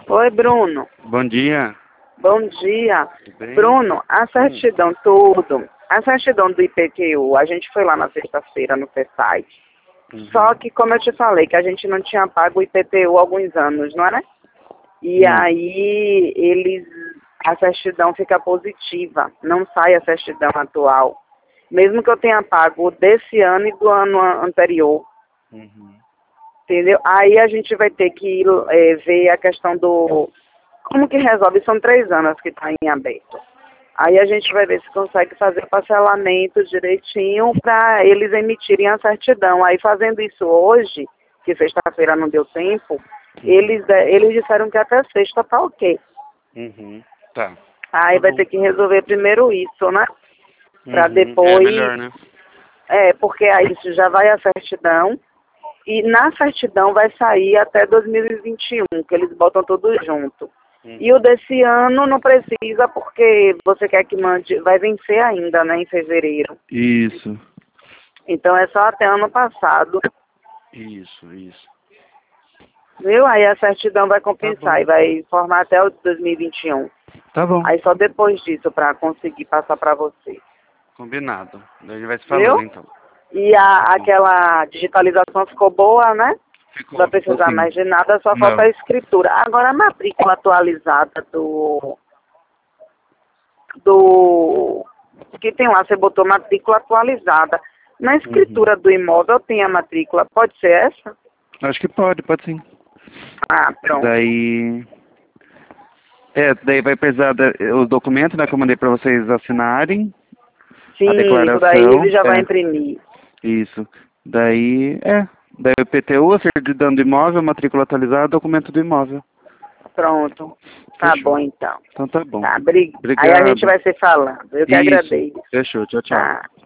Oi, Bruno. Bom dia. Bom dia. Tudo bem? Bruno, a certidão, tudo. A certidão do IPTU, a gente foi lá na sexta-feira no CESAI. Só que, como eu te falei, que a gente não tinha pago o IPTU há alguns anos, não é? E aí, a certidão fica positiva, não sai a certidão atual. Mesmo que eu tenha pago desse ano e do ano anterior. Entendeu? Aí a gente vai ter que ver a questão do... Como que resolve? São 3 anos que está em aberto. Aí a gente vai ver se consegue fazer parcelamento direitinho para eles emitirem a certidão. Aí fazendo isso hoje, que sexta-feira não deu tempo, eles disseram que até sexta tá ok. Tá. Aí vai ter que resolver primeiro isso, né? Para depois... É melhor, né? Porque aí já vai a certidão. E na certidão vai sair até 2021, que eles botam tudo junto. E o desse ano não precisa, porque você quer que mande, vai vencer ainda, né, em fevereiro. Isso. Então é só até ano passado. Isso. Viu? Aí a certidão vai compensar bom. e vai formar até o 2021. Tá bom. Aí só depois disso para conseguir passar para você. Combinado. Daí a gente vai se Viu? falando, então. E aquela digitalização ficou boa, né? Não vai precisar sim. mais de nada, só falta a escritura. Agora a matrícula atualizada do que tem lá, você botou matrícula atualizada. Na escritura do imóvel tem a matrícula, pode ser essa? Acho que pode sim. Ah, pronto. Daí vai precisar os documentos, né, que eu mandei pra vocês assinarem. Sim, A declaração. isso daí ele já vai imprimir. Isso. Daí o IPTU, a certidão do imóvel, matrícula atualizada, documento do imóvel. Pronto. Tá Fechou. bom, então. Então tá bom. Tá, Obrigado. aí a gente vai se falando. Eu que agradeço. Fechou. Tchau. Tá.